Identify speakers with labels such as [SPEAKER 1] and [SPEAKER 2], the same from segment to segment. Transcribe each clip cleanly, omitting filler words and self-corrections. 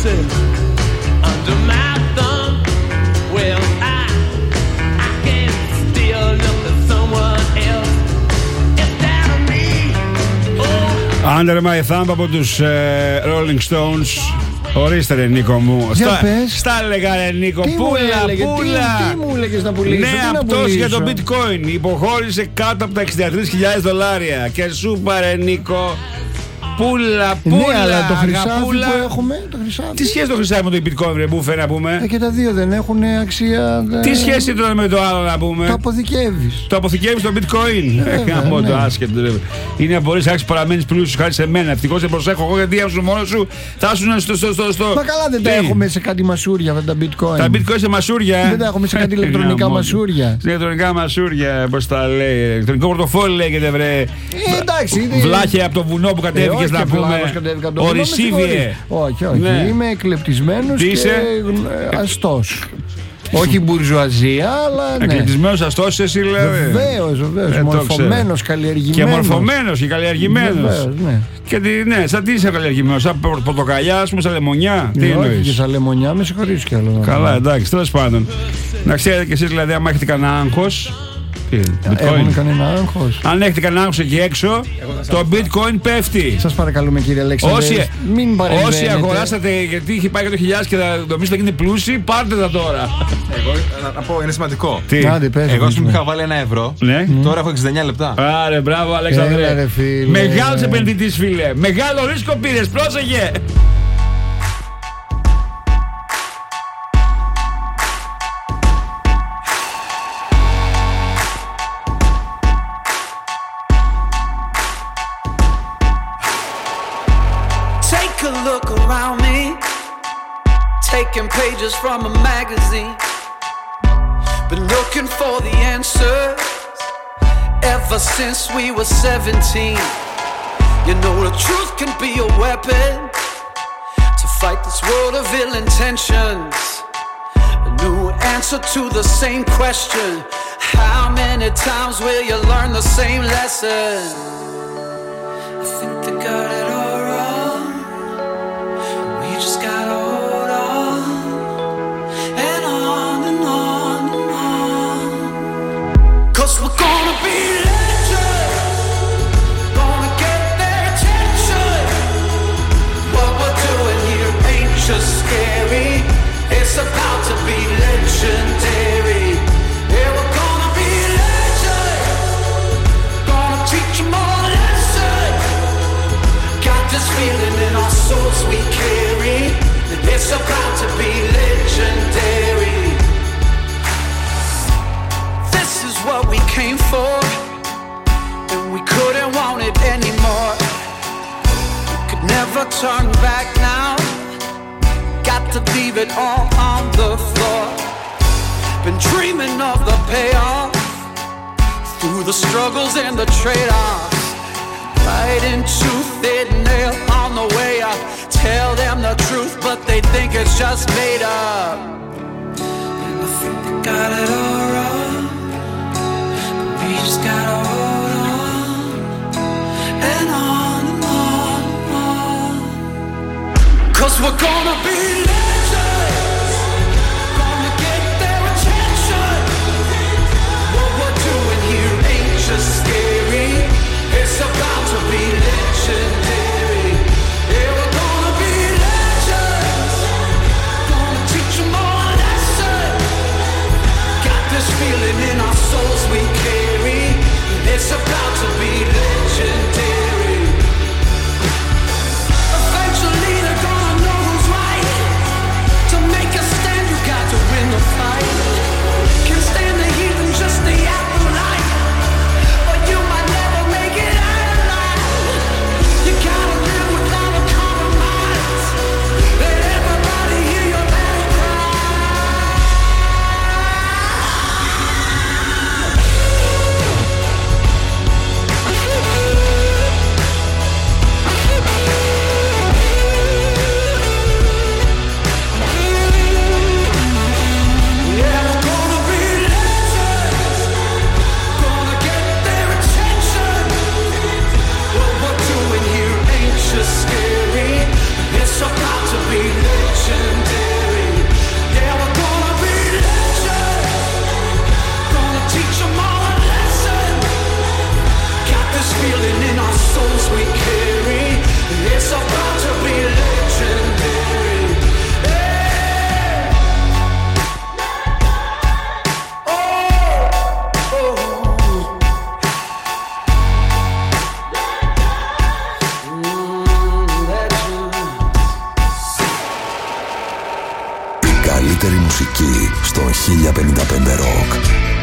[SPEAKER 1] music under my thumb. Well, I can't still look at someone else. It's down to me. Oh.
[SPEAKER 2] Under my thumb από τους Rolling Stones. Ορίστε ρε Νίκο μου. Στα έλεγα ρε Νίκο. Πούλα.
[SPEAKER 3] Τι μου έλεγες να πουλήσεις?
[SPEAKER 2] Ναι, αυτός για το bitcoin υποχώρησε κάτω από τα $63,000 και σου πάρε Νίκο. Πούλα.
[SPEAKER 3] Ναι, αλλά το χρυσάφι που έχουμε, το χρυσάφι.
[SPEAKER 2] Τι σχέση το χρυσάφι με το bitcoin ρε μπούφε να πούμε?
[SPEAKER 3] Και τα δύο δεν έχουν αξία.
[SPEAKER 2] Τι σχέση τώρα με το άλλο να πούμε?
[SPEAKER 3] Το αποθηκεύεις.
[SPEAKER 2] Το αποθηκεύεις το bitcoin. Γαμώ το άσχετο. Είναι να μπορείς να έχεις παραμένεις πλούσιος χάρη σε μένα. Ευτυχώς δεν προσέχω εγώ γιατί ήσουν μόνος σου. Θα ήσουν στο.
[SPEAKER 3] Μα καλά δεν τα έχουμε σε κάτι μασούρια αυτά τα bitcoin.
[SPEAKER 2] Τα bitcoin σε μασούρια.
[SPEAKER 3] Δεν τα έχουμε σε κάτι ηλεκτρονικά μασούρια.
[SPEAKER 2] Σε ηλεκτρονικά μασούρια, πώς τα λέει. Ηλεκτρονικό πορτοφόλι λέγεται βρε.
[SPEAKER 3] Εντάξει.
[SPEAKER 2] Βλάχε από το βουνό που κατέβηκες να πούμε. Ορισίβιε.
[SPEAKER 3] Όχι. Είμαι εκλεπτισμένος και αστός. Όχι μπουρζουαζία, αλλά. Ναι.
[SPEAKER 2] Εκλεπτισμένος αστός, εσύ δηλαδή.
[SPEAKER 3] Βεβαίως. Μορφωμένος, καλλιεργημένος.
[SPEAKER 2] Και μορφωμένος και καλλιεργημένος.
[SPEAKER 3] Ναι.
[SPEAKER 2] Και ναι, σαν τι είσαι καλλιεργημένος, σαν πορτοκαλιά, ας πούμε, σαν λεμονιά. Τι εννοείς?
[SPEAKER 3] Όχι, και σαν λεμονιά, με συγχωρείς κι άλλο.
[SPEAKER 2] Καλά, εντάξει, τέλος πάντων. Να ξέρετε κι εσείς δηλαδή, άμα έχετε κανένα άγχος.
[SPEAKER 3] Έχουν κανένα άγχος?
[SPEAKER 2] Αν έχετε κανένα άγχος εκεί έξω, το bitcoin πέφτει.
[SPEAKER 3] Σας παρακαλούμε κύριε Αλέξανδρε, μην παρεμβαίνετε.
[SPEAKER 2] Όσοι αγοράσατε γιατί είχε πάει 100.000 και νομίζετε να γίνετε πλούσιοι, πάρτε τα τώρα.
[SPEAKER 4] Εγώ να πω, είναι σημαντικό.
[SPEAKER 2] Τι?
[SPEAKER 4] Εγώ σου είχα βάλει €1.
[SPEAKER 2] Ναι.
[SPEAKER 4] Τώρα έχω 69 λεπτά.
[SPEAKER 2] Άρε, μπράβο Αλέξανδρε. Μεγάλος επενδυτής φίλε. Μεγάλο ρίσκο πήρες, πρόσεχε.
[SPEAKER 5] Taking pages from a magazine, been looking for the answers ever since we were 17. You know the truth can be a weapon to fight this world of ill intentions. A new answer to the same question: how many times will you learn the same lesson? I think they got it all wrong. We just gotta hold on and on and on and on. 'Cause we're gonna be legends, gonna get their attention. What we're doing here ain't just scary, it's about to be legendary. Yeah, we're gonna be legends, gonna teach them all a lesson. Got this feeling in our souls we carry, it's about to be legendary. This is what we came for, and we couldn't want it anymore. We could never turn back now, got to leave it all on the floor. Been dreaming of the payoff, through the struggles and the trade-offs. Fighting tooth and nail on the way up. Tell them the truth, but they think it's just made up. And I think they got it all wrong, but we just gotta hold on and on and on and on. 'Cause we're gonna be legends, gonna get their attention. What we're doing here ain't just scary, it's about to be legendary. Yeah, we're gonna be legends, gonna teach them all a lesson. Got this feeling in our souls we carry, it's about to be legendary. Eventually they're gonna know who's right,
[SPEAKER 6] καλύτερη μουσική στον 1055 Rock.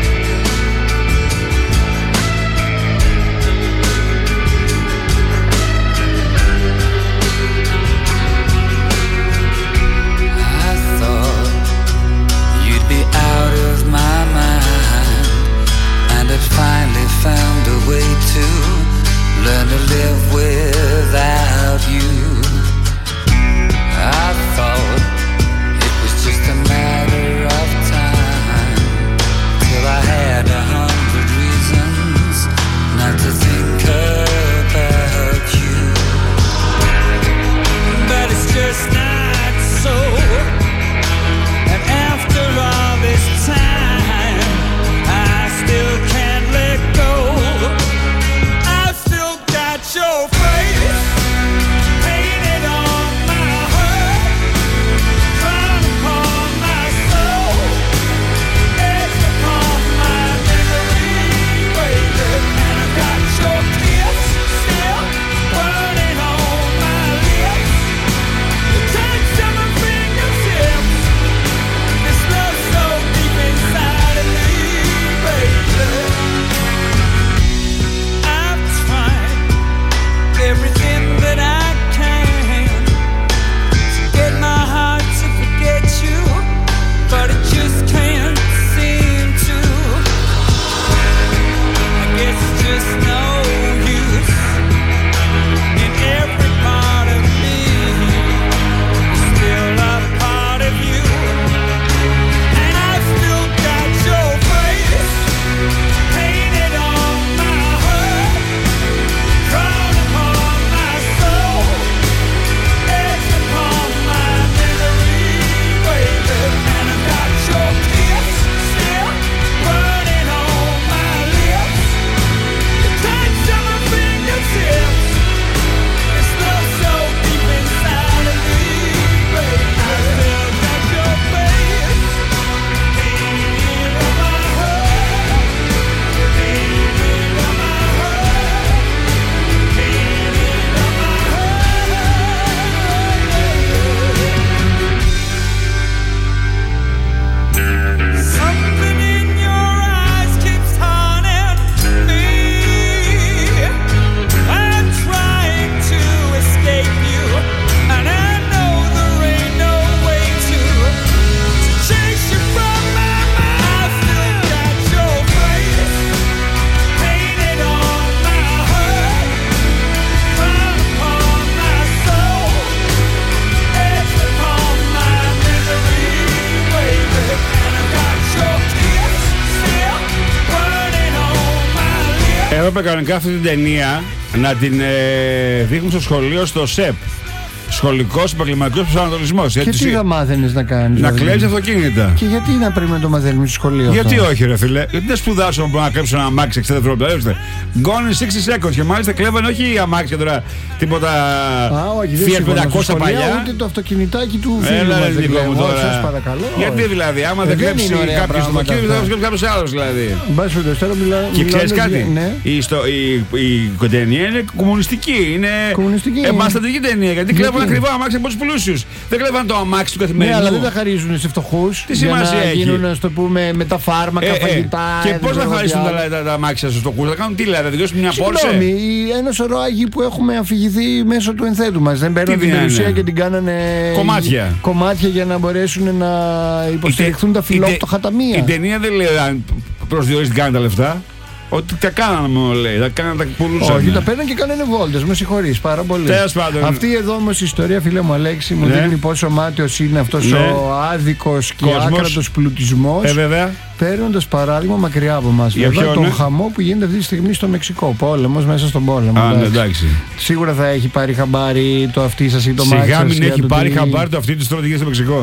[SPEAKER 5] Finally found a way to learn to live without you. I thought it was just a matter of time till I had 100 reasons not to think about you. But it's just not so. And after all this time, I still can't let go. I've still got your face painted on my heart, drawn upon my soul, etched upon my memory, baby. And I've got your kiss still burning on my lips, the touch of my fingertips, this love so deep inside of me, baby. I've tried everything that I can to get my heart to forget you, but it just can't seem to. I guess it's just no use. In every part of me, still a part of you, and I've still got your face painted on my heart, drawn upon my soul, etched upon my memory, baby. And I've got your kiss still burning on my lips, the touch of my fingertips, this love so deep inside of me, baby. I've still got your face painted on my heart, painted on my heart, painted on my heart. Something in your eyes keeps haunting me. I'm trying to escape you, and I know there ain't no way to chase you from my mind. I've still got your face painted on my heart, drawn upon my soul, etched upon my memory, baby. And I've got your kiss still burning on my lips.
[SPEAKER 2] Έπρεπε κανονικά αυτή την ταινία να την δείχνουν στο σχολείο, στο ΣΕΠ. Σχολικός επαγγελματικός προσανατολισμός.
[SPEAKER 3] Και τι θα μάθαινες να κάνεις?
[SPEAKER 2] Να κλέβεις αυτοκίνητα.
[SPEAKER 3] Και γιατί να πρέπει να το μαθαίνουμε στο σχολείο?
[SPEAKER 2] Γιατί
[SPEAKER 3] αυτό?
[SPEAKER 2] όχι, ρε φίλε. Γιατί δεν σπουδάσω να κλέψω ένα αμάξι 60 δευτερόλεπτα. Gone in 60 seconds. Και μάλιστα κλέβανε όχι αμάξια τώρα, τίποτα Fiat 500 παλιά.
[SPEAKER 3] Ούτε το αυτοκινητάκι του φίλου
[SPEAKER 2] Έλα,
[SPEAKER 3] μας δεν
[SPEAKER 2] Νίκο μου,
[SPEAKER 3] κλέβω.
[SPEAKER 2] τώρα.
[SPEAKER 3] Σας παρακαλώ.
[SPEAKER 2] Γιατί δηλαδή, άμα δεν κλέψει κάποιος το αυτοκίνητο, θα κλέψει κάποιος άλλος δηλαδή. Και ξέρεις κάτι, η ταινία είναι κομμουνιστική. Είναι επαναστατική ταινία. Γιατί κλέβουν ακριβά αμάξια από τους πλούσιους. Δεν κλέβαν το αμάξι του καθημερινού.
[SPEAKER 3] Ναι, αλλά δεν τα χαρίζουν σε φτωχούς.
[SPEAKER 2] Τι σημασία έχει?
[SPEAKER 3] Γίνουν, ας το πούμε, με τα φάρμακα, φαγητά.
[SPEAKER 2] Και πώς θα χαρίσουν τα αμάξια στους φτωχούς? Θα κάνουν τι δηλαδή, θα δικαιώσουν μια Πόρσε?
[SPEAKER 3] Συγγνώμη, ένα σωρό άγιοι που έχουμε αφηγηθεί μέσω του ενθέτου μας. Δεν παίρνουν την περιουσία και την κάνανε κομμάτια για να μπορέσουν να υποστηριχθούν τα φιλόφτωχα ταμεία.
[SPEAKER 2] Η ταινία δεν λέει αν προσδιορίζει τι κάνουν τα λεφτά. Ότι τα κάνανε μόνο λέει, τα κάνανε, τα πουλούσαν.
[SPEAKER 3] Όχι, τα παίρνουν και κάνανε βόλτες, με συγχωρείς πάρα πολύ.
[SPEAKER 2] Τέλος πάντων.
[SPEAKER 3] Αυτή εδώ όμως η ιστορία, φίλε μου Αλέξη, μου δείχνει πόσο μάταιος είναι αυτός ο άδικος και άκρατος πλουτισμός.
[SPEAKER 2] Βέβαια.
[SPEAKER 3] Παίρνοντας παράδειγμα μακριά από εμάς. Τον χαμό που γίνεται αυτή τη στιγμή στο Μεξικό. Πόλεμος μέσα στον πόλεμο.
[SPEAKER 2] Εντάξει.
[SPEAKER 3] Σίγουρα θα έχει πάρει χαμπάρι το αυτί σας ή το μάξι σας.
[SPEAKER 2] Σιγά μην έχει πάρει χαμπάρι το αυτί της στρατηγίας στο Μεξικό.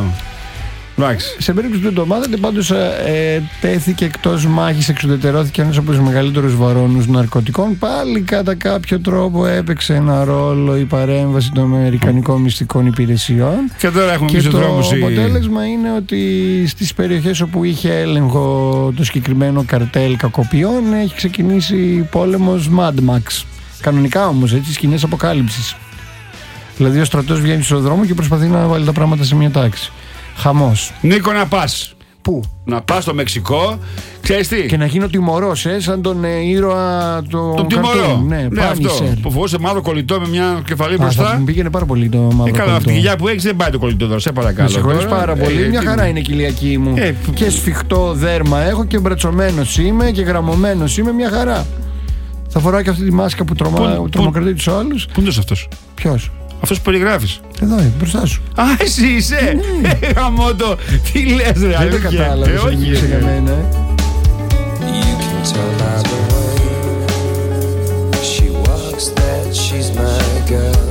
[SPEAKER 3] Σε περίπτωση που το μάθατε, πάντως τέθηκε εκτός μάχης, εξουδετερώθηκε ένας από τους μεγαλύτερους βαρώνους ναρκωτικών. Πάλι κατά κάποιο τρόπο έπαιξε ένα ρόλο η παρέμβαση των αμερικανικών μυστικών υπηρεσιών.
[SPEAKER 2] Και τώρα έχουμε
[SPEAKER 3] και το αποτέλεσμα είναι ότι στις περιοχές όπου είχε έλεγχο το συγκεκριμένο καρτέλ κακοποιών έχει ξεκινήσει πόλεμος Mad Max. Κανονικά όμως, έτσι, σκηνές αποκάλυψης. Δηλαδή ο στρατός βγαίνει στον δρόμο και προσπαθεί να βάλει τα πράγματα σε μια τάξη. Χαμός.
[SPEAKER 2] Νίκο, να πας.
[SPEAKER 3] Πού?
[SPEAKER 2] Να πας στο Μεξικό, ξέρεις τι.
[SPEAKER 3] Και να γίνω τιμωρός, σαν τον ήρωα
[SPEAKER 2] τον τιμωρό.
[SPEAKER 3] Ναι,
[SPEAKER 2] αυτό. Που φοβούσε μαύρο κολλητό με μια κεφαλή μπροστά.
[SPEAKER 3] Θα μου πήγαινε πάρα πολύ το μαύρο κολλητό.
[SPEAKER 2] Καλά, αυτή η γυλιά που έχεις δεν πάει το κολλητό τώρα, σε παρακαλώ.
[SPEAKER 3] Με συγχωρείς πάρα πολύ. Μια χαρά είναι η κοιλιακή μου. Και σφιχτό δέρμα έχω και μπρατσωμένος είμαι και γραμμωμένος είμαι, μια χαρά. Θα φοράω και αυτή τη μάσκα που τρομοκρατεί τους άλλους.
[SPEAKER 2] Πού είναι αυτός?
[SPEAKER 3] Ποιος?
[SPEAKER 2] Αυτός που περιγράφεις.
[SPEAKER 3] Εδώ, μπροστά σου.
[SPEAKER 2] Α, εσύ είσαι! Γαμώτο! Τι λες, ρε?
[SPEAKER 3] Δεν το κατάλαβες.
[SPEAKER 2] Όχι,
[SPEAKER 3] για μένα.
[SPEAKER 7] You can tell by the way she walks that she's my girl.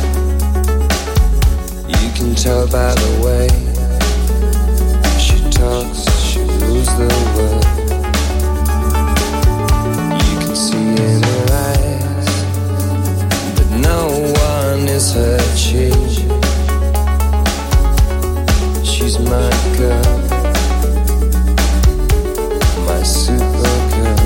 [SPEAKER 7] You can tell by the way she talks, she rules the world. You can see in her eyes that no one is her chief. She's my girl, my super girl.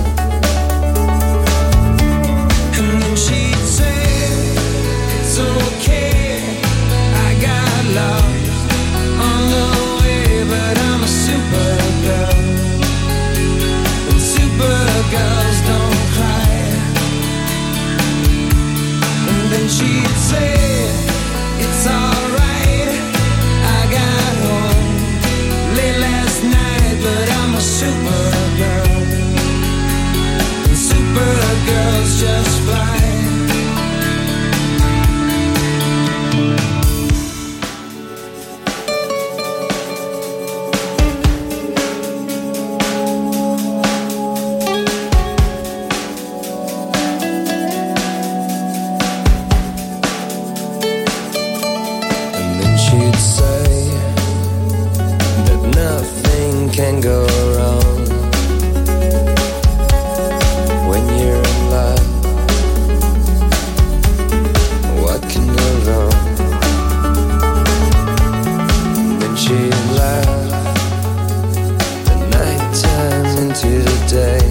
[SPEAKER 7] And then she'd say, it's okay, I got lost on the way, but I'm a super girl. And super girls don't cry. And then she'd say, it's alright, I got home late last night, but I'm a super girl. And super girls just fly. And then she'd say that nothing can go wrong when you're in love. What can go wrong? And then she'd laugh the night time into the day,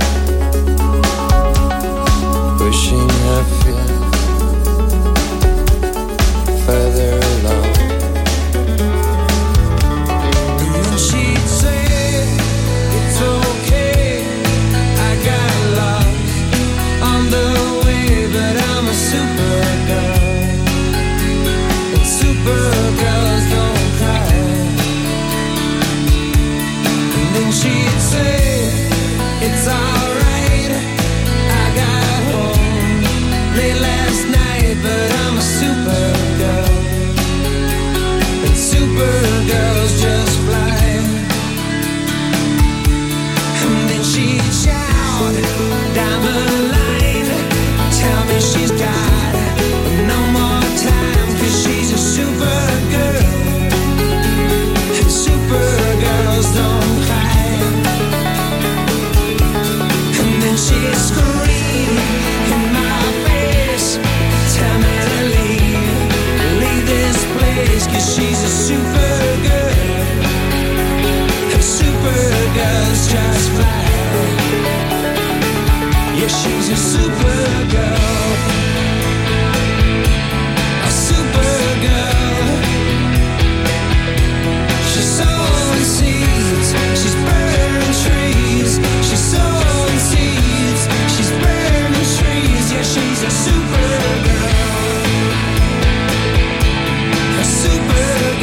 [SPEAKER 7] pushing her feet further along. And then she'd say, it's okay, I got lost on the way, but I'm a super girl. And super girls don't cry. And then she'd say, it's alright, I got home late last night, but I'm a super girl. And super girls just fly. And then she'd shout down the line, tell me she's got no more time, 'cause she's a super girl. And super girls don't cry. And then she'd scream in my face, tell me to leave this place, 'cause she's a super girl. And super girls just fly. Yeah, she's a super girl. A super girl. She's sowing seeds, she's burning trees. She's sowing seeds, she's burning trees. Yeah, she's a super girl. A super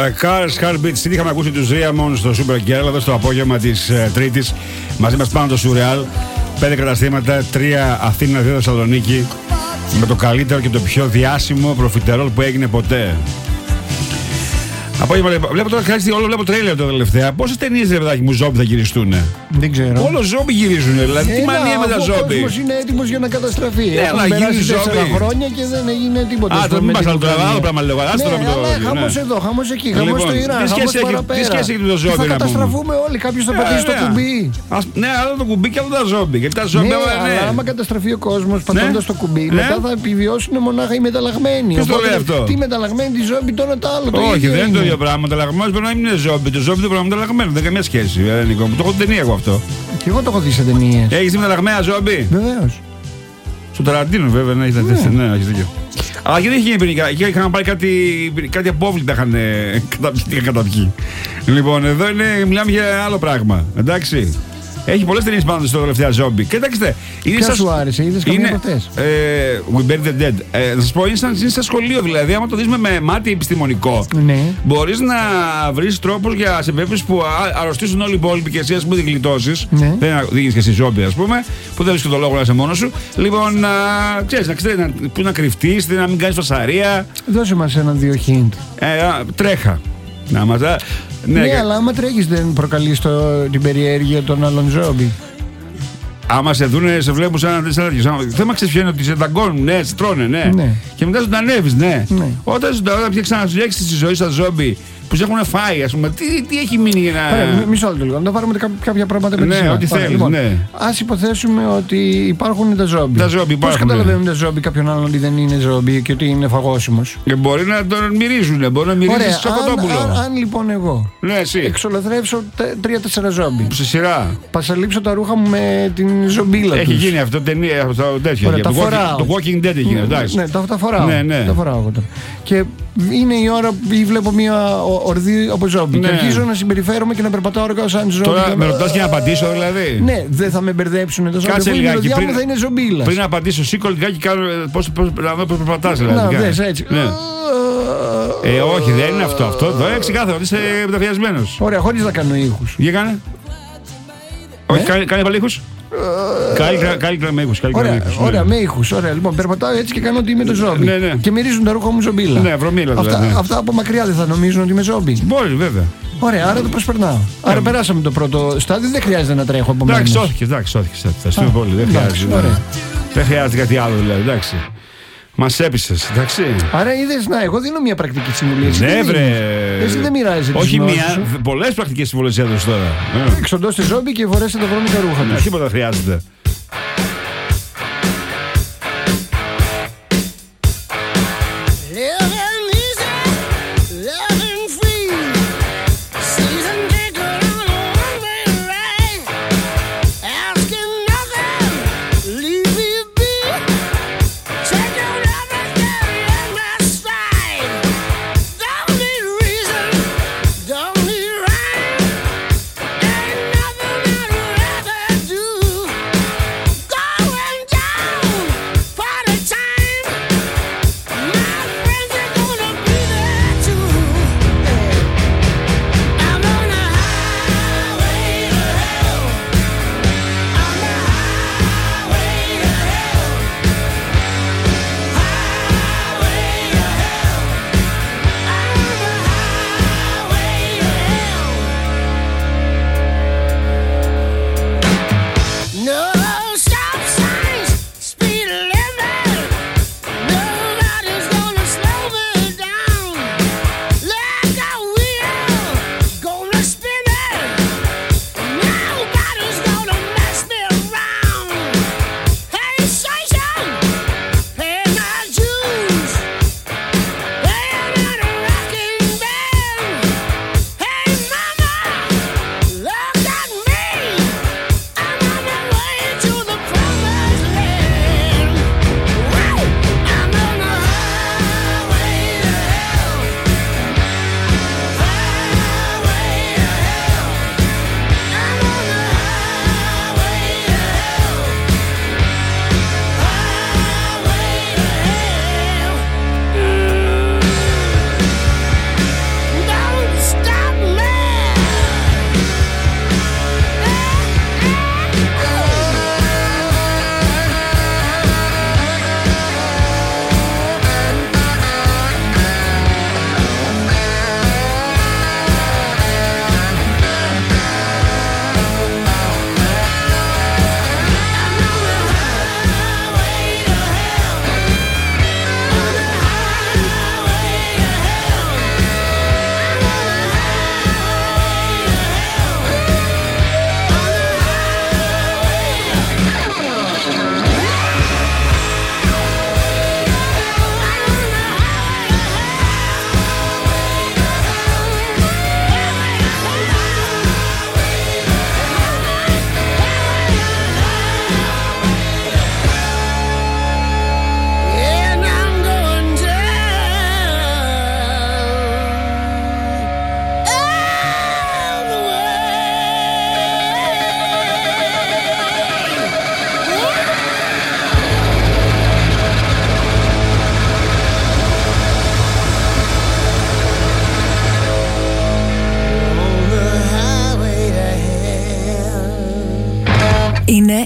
[SPEAKER 2] Cars Heartbeats, την είχαμε ακούσει τους Riamon στο Super Girl εδώ στο απόγευμα της Τρίτης. Μαζί μας πάνω το Surreal. 5 καταστήματα, 3 Αθήνα, 2 Θεσσαλονίκη. Με το καλύτερο και το πιο διάσημο προφιτερόλ που έγινε ποτέ. Απόγευμα, βλέπω τώρα όλο βλέπω τρέιλερ τώρα τελευταία. Πόσες ταινίες ρε παιδάκι μου ζόμπι θα γυριστούν?
[SPEAKER 3] Δεν ξέρω.
[SPEAKER 2] Όλο ζόμπι γυρίζουν, δηλαδή. Τι μανία με τα ζόμπι.
[SPEAKER 3] Ο κόσμος είναι έτοιμος για να καταστραφεί.
[SPEAKER 2] Αλλά γίνει ζόμπι.
[SPEAKER 3] 4 χρόνια και δεν έγινε τίποτα.
[SPEAKER 2] Α, τώρα μην πας άλλο πράγμα λέω.
[SPEAKER 3] Χαμός εδώ, χαμός εκεί, χαμός στο Ιράν.
[SPEAKER 2] Τι σχέση έχει με το ζόμπι?
[SPEAKER 3] Θα καταστραφούμε όλοι. Κάποιος θα πατήσει το κουμπί.
[SPEAKER 2] Ναι, άλλο το κουμπί και άλλο τα ζόμπι. Γιατί τα ζόμπι.
[SPEAKER 3] Αλλά άμα καταστραφεί ο κόσμος πατώντας το κουμπί, μετά θα επιβιώσουν μονάχα οι μεταλλαγμένοι.
[SPEAKER 2] Ποιος το λέει αυτό?
[SPEAKER 3] Τι μεταλλαγμένοι, τη ζόμπι, τώρα το άλλο.
[SPEAKER 2] Όχι, δεν είναι το ίδιο πράγμα. Μεταλλαγμένος μπορεί να μην είναι ζόμπι. Το ζόμπι δεν μπορεί να είναι μεταλλαγμένο. Δεν έχει καμία σχέση. Το έχω ταινία εγώ αυτό.
[SPEAKER 3] Και εγώ το έχω δει σε ταινίες.
[SPEAKER 2] Έχεις δει μεταλλαγμένα ζόμπι?
[SPEAKER 3] Βεβαίως.
[SPEAKER 2] Στο Ταραντίνο βέβαια, ναι, έχεις δίκιο. Αλλά και δεν είχε γίνει πυρηνικά. Είχαν πάρει κάτι απόβλητα είχαν καταπιεί. Λοιπόν, εδώ μιλάμε για άλλο πράγμα. Εντάξει. Έχει πολλές ταινίες πάνω στο τελευταία ζόμπι. Κοιτάξτε.
[SPEAKER 3] Ποια σου άρεσε, είδες καμία από αυτές?
[SPEAKER 2] We Bury the Dead. Θα σας πω, είναι σαν σχολείο δηλαδή. Άμα το δεις με μάτι επιστημονικό,
[SPEAKER 3] ναι, μπορείς
[SPEAKER 2] να βρεις τρόπους για σε περίπτωση που αρρωστήσουν όλοι οι υπόλοιποι και εσύ, ας πούμε, δεν γλιτώσεις.
[SPEAKER 3] Ναι.
[SPEAKER 2] Δεν γίνεις και εσύ ζόμπι, ας πούμε, που δεν βρίσκει το λόγο να είσαι μόνος σου. Λοιπόν, ξέρεις, πού να κρυφτείς, να μην κάνεις φασαρία.
[SPEAKER 3] Δώσε μας ένα-δύο hint.
[SPEAKER 2] Τρέχα.
[SPEAKER 3] Ναι, αλλά άμα τρέχεις δεν προκαλείς την περιέργεια των άλλων ζόμπι.
[SPEAKER 2] Άμα σε δούνε, σε βλέπουν σαν τέτοιο. Θέμα ξέρεις ποιο είναι, ότι σε δαγκώνουν, ναι, σε τρώνε, ναι. Και μετά ζωντανεύεις, ναι. Όταν ξαναζουλιάξεις τη ζωή στα ζόμπι που σε έχουν φάει, ας πούμε, τι έχει μείνει για να.
[SPEAKER 3] Μισό λεπτό λίγο, να τα πάρουμε κάποια πράγματα με τη σειρά.
[SPEAKER 2] Ναι, ό,τι θέλεις,
[SPEAKER 3] λοιπόν,
[SPEAKER 2] ναι.
[SPEAKER 3] Ας υποθέσουμε ότι υπάρχουν τα ζόμπι.
[SPEAKER 2] Τα ζόμπι
[SPEAKER 3] πώς καταλαβαίνουν τα ζόμπι κάποιον άλλον ότι δεν είναι ζόμπι και ότι είναι φαγώσιμος?
[SPEAKER 2] Μπορεί να τον μυρίζουν, μπορεί να μυρίζει στο κοτόπουλο.
[SPEAKER 3] Αν λοιπόν εγώ εξολοθρεύσω 3-4 ζόμπι.
[SPEAKER 2] Σε σειρά.
[SPEAKER 3] Πασαλείψω τα ρούχα μου με την ζομπίλα.
[SPEAKER 2] Έχει γίνει αυτό ταινία, αυτό τέτοιο. Το Walking Dead έγινε, εντάξει.
[SPEAKER 3] Ναι, τα φοράω.
[SPEAKER 2] Ναι.
[SPEAKER 3] Τα φοράω εγώ τώρα. Και είναι η ώρα που βλέπω μια ορδή από ζόμπι. Και αρχίζω να συμπεριφέρομαι και να περπατάω όργα σαν ζόμπι.
[SPEAKER 2] Τώρα με ρωτάς και να απαντήσω δηλαδή?
[SPEAKER 3] Ναι, δεν θα με μπερδέψουν εδώ.
[SPEAKER 2] Κάτσε λιγάκι.
[SPEAKER 3] Μου θα είναι ζομπίλα.
[SPEAKER 2] Πριν να απαντήσω, σήκω λιγάκι και πώς περπατάς δηλαδή.
[SPEAKER 3] Να δες έτσι.
[SPEAKER 2] Όχι, δεν είναι αυτό. Αυτό εδώ ξεκάθαρο ότι είσαι μεταφιασμένος.
[SPEAKER 3] Ωραία, χωρίς να κάνω ήχους.
[SPEAKER 2] Για κάνε. Όχι, κάνει πάλι ήχους. Καλύτερα με ήχους.
[SPEAKER 3] Ωραία, με ήχους. Ωραία, λοιπόν, περπατάω έτσι και κάνω ότι είμαι το ζόμπι. Και μυρίζουν τα ρούχα μου ζομπίλα.
[SPEAKER 2] Ναι, βρωμίλα δηλαδή.
[SPEAKER 3] Αυτά από μακριά δεν θα νομίζουν ότι είμαι ζόμπι?
[SPEAKER 2] Μπορεί, βέβαια.
[SPEAKER 3] Ωραία, άρα το προσπερνάω. Άρα περάσαμε το πρώτο στάδιο, δεν χρειάζεται να τρέχω από μένα.
[SPEAKER 2] Εντάξει, σώθηκες. Ευχαριστούμε πολύ. Δεν χρειάζεται κάτι άλλο δηλαδή, εντάξει. Μας έπεισες, εντάξει.
[SPEAKER 3] Άρα είδες, εγώ δίνω μια πρακτική συμβουλή.
[SPEAKER 2] Ναι, βρε.
[SPEAKER 3] Εσύ δεν μοιράζεσαι.
[SPEAKER 2] Όχι μία, πολλές πρακτικές συμβουλές έδωσες τώρα.
[SPEAKER 3] Εξοντώστε ζόμπι και φορέστε τα βρώμικα ρούχα τους.
[SPEAKER 2] Τίποτα χρειάζεται.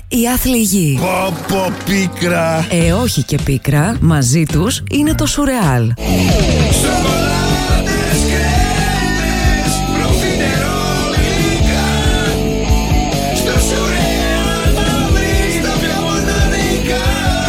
[SPEAKER 8] οι άθλοι γη.
[SPEAKER 9] Πω πίκρα.
[SPEAKER 8] Όχι και πίκρα, μαζί τους είναι το σουρεάλ.
[SPEAKER 7] Σοκολάτες, κρέμες, προφιτερόλ υλικά. Στο σουρεάλ θα βρεις τα πιο μοναδικά.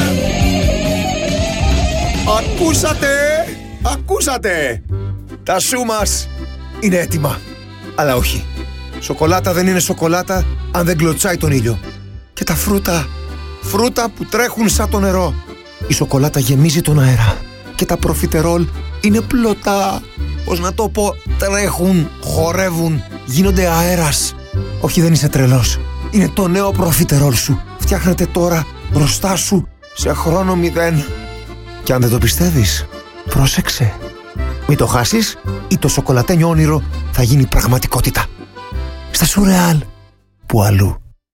[SPEAKER 9] Ακούσατε! Τα σου μας είναι έτοιμα. Αλλά όχι. Σοκολάτα δεν είναι σοκολάτα αν δεν κλωτσάει τον ήλιο. Και τα φρούτα που τρέχουν σαν το νερό. Η σοκολάτα γεμίζει τον αέρα. Και τα προφιτερόλ είναι πλωτά. Πώς να το πω, τρέχουν, χορεύουν, γίνονται αέρας. Όχι, δεν είσαι τρελός. Είναι το νέο προφιτερόλ σου. Φτιάχνεται τώρα μπροστά σου σε χρόνο 0. Και αν δεν το πιστεύεις, πρόσεξε. Μην το χάσεις ή το σοκολατένιο όνειρο θα γίνει πραγματικότητα. Στα σουρεάλ που αλλού.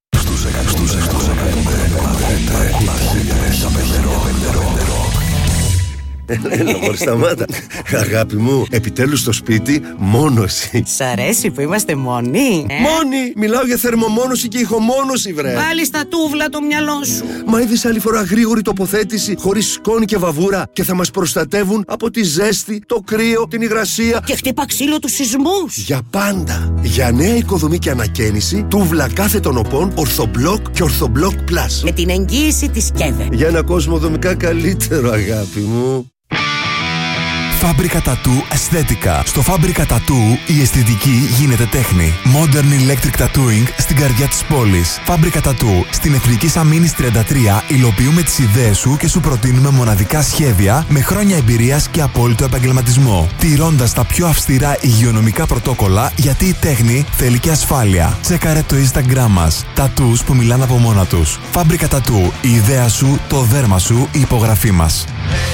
[SPEAKER 9] Έλα, μόλις σταμάτα. Αγάπη μου, επιτέλους στο σπίτι, μόνο εσύ.
[SPEAKER 10] Σ' αρέσει που είμαστε μόνοι?
[SPEAKER 9] Μόνοι! Μιλάω για θερμομόνωση και ηχομόνωση, βρε.
[SPEAKER 10] Πάλι στα τούβλα το μυαλό σου.
[SPEAKER 9] Μα είδες άλλη φορά γρήγορη τοποθέτηση, χωρίς σκόνη και βαβούρα, και θα μας προστατεύουν από τη ζέστη, το κρύο, την υγρασία.
[SPEAKER 10] Και χτύπα ξύλο τους σεισμούς.
[SPEAKER 9] Για πάντα. Για νέα οικοδομή και ανακαίνιση, τούβλα κάθετων οπών, Ορθομπλοκ και Ορθομπλοκ Plus.
[SPEAKER 10] Με την εγγύηση της ΚΕΔΕ.
[SPEAKER 9] Για ένα κόσμο δομικά καλύτερο, αγάπη μου.
[SPEAKER 6] Φάμπρικα Τατού Αισθέτικα. Στο Φάμπρικα Τατού η αισθητική γίνεται τέχνη. Modern Electric Tattooing στην καρδιά της πόλης. Φάμπρικα Τατού στην Εθνική Αμήνης 33 υλοποιούμε τις ιδέες σου και σου προτείνουμε μοναδικά σχέδια με χρόνια εμπειρίας και απόλυτο επαγγελματισμό. Τηρώντας τα πιο αυστηρά υγειονομικά πρωτόκολλα, γιατί η τέχνη θέλει και ασφάλεια. Τσέκαρε το Instagram μας. Τατούς που μιλάνε από μόνα τους. Φάμπρικα Τατού. Η ιδέα σου, το δέρμα σου, η υπογραφή μας.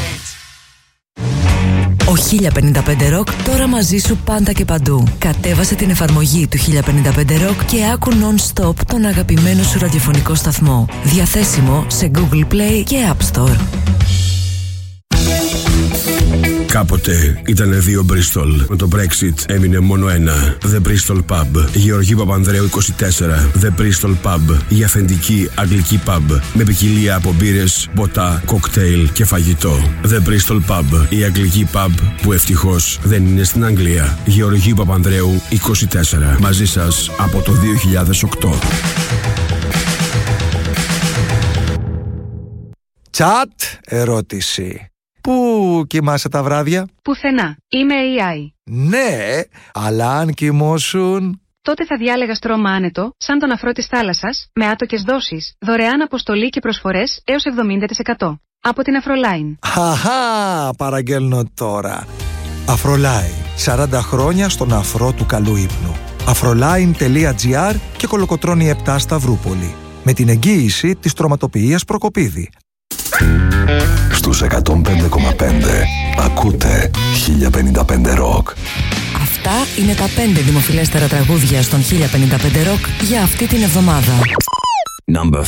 [SPEAKER 8] Ο 1055 Rock τώρα μαζί σου πάντα και παντού. Κατέβασε την εφαρμογή του 1055 Rock και άκου non-stop τον αγαπημένο σου ραδιοφωνικό σταθμό. Διαθέσιμο σε Google Play και App Store.
[SPEAKER 11] Κάποτε ήτανε δύο Bristol. Με το Brexit έμεινε μόνο ένα. The Bristol Pub. Γεωργίου Παπανδρέου 24. The Bristol Pub. Η αυθεντική αγγλική pub. Με ποικιλία από μπύρες, ποτά, κοκτέιλ και φαγητό. The Bristol Pub. Η αγγλική pub που ευτυχώς δεν είναι στην Αγγλία. Γεωργίου Παπανδρέου 24. Μαζί σας από το 2008.
[SPEAKER 12] Τσατ ερώτηση. Πού κοιμάσαι τα βράδια?
[SPEAKER 13] Πουθενά. Είμαι AI.
[SPEAKER 12] Ναι, αλλά αν κοιμώσουν...
[SPEAKER 13] Τότε θα διάλεγα στρώμα άνετο, σαν τον αφρό της θάλασσας, με άτοκες δόσεις, δωρεάν αποστολή και προσφορές έως 70%. Από την Αφρολάιν.
[SPEAKER 12] Χαχά, παραγγέλνω τώρα. Αφρολάιν. 40 χρόνια στον αφρό του καλού ύπνου. Afrolain.gr και Κολοκοτρώνη 7 Σταυρούπολη. Με την εγγύηση της τροματοποιίας Προκοπίδη.
[SPEAKER 6] Στους 105,5 ακούτε 1055 Rock.
[SPEAKER 8] Αυτά είναι τα 5 δημοφιλέστερα τραγούδια στον 1055 Rock για αυτή την εβδομάδα.
[SPEAKER 6] Number 5.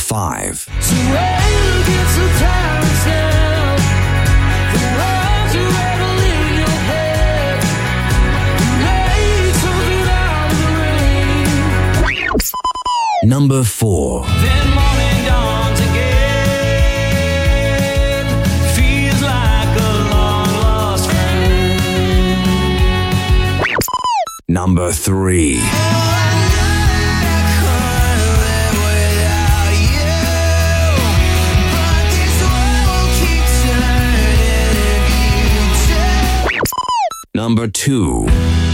[SPEAKER 6] Number 4. Number 3. Number 2.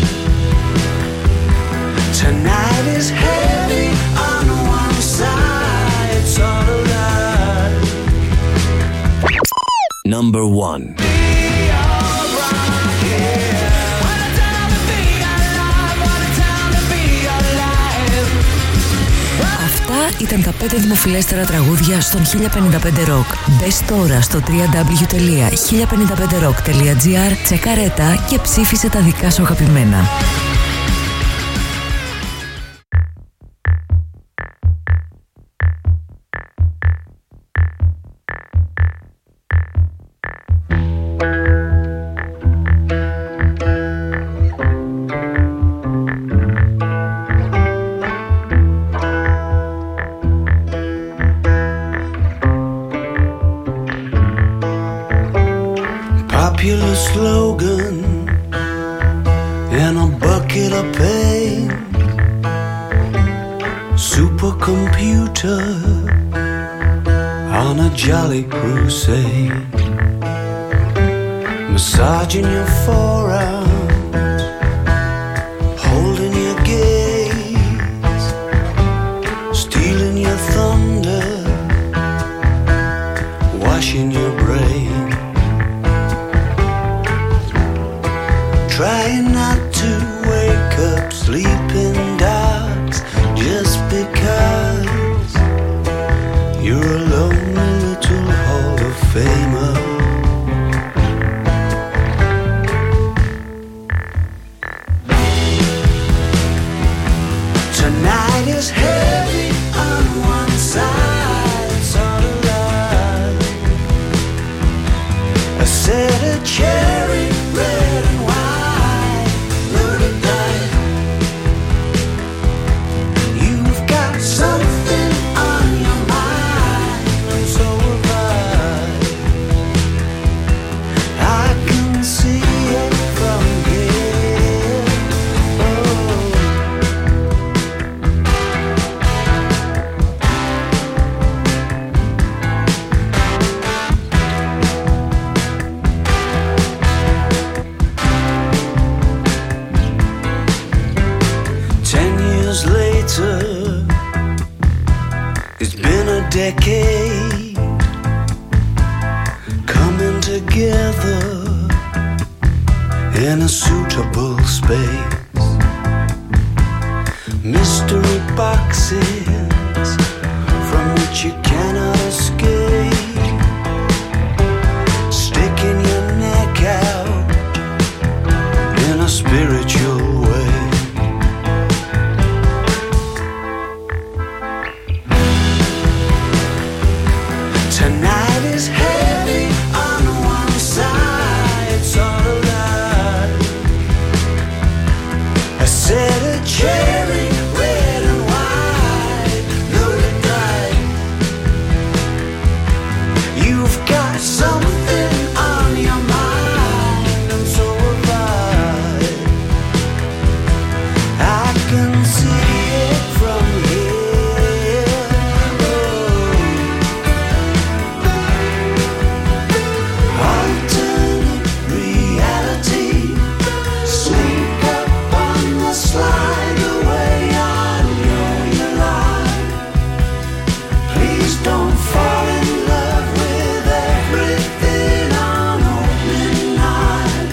[SPEAKER 7] Tonight is heavy on one side, it's all right.
[SPEAKER 6] Number 1.
[SPEAKER 8] Ήταν τα 5 δημοφιλέστερα τραγούδια στον 1055 Rock. Μπες τώρα στο www.1055rock.gr, τσεκάρε τα και ψήφισε τα δικά σου αγαπημένα.
[SPEAKER 5] popular slogan and a bucket of pain. Supercomputer on a jolly crusade, massaging your forearms, holding your gaze, stealing your thunder, washing your brain, trying not to wake up sleeping dogs just because you're a lonely little Hall of Famer. Tonight is heavy on one side, it's all alive. A set of cherry red and white, loaded dice. You've got something on your mind, and so have I can see it from here. Oh. 10 years later, it's been a decade coming together in a suitable space. Mystery boxes from which you cannot escape, sticking your neck out in a spiritual way. Tonight is heavy on one side, it's all alive. A set of cherry red and white, loaded dice. You've got something on your mind, and so have I can see it from here. Alternate reality, sneak up on the slide, the way I know you lie. Please don't fall in love with everything on opening night.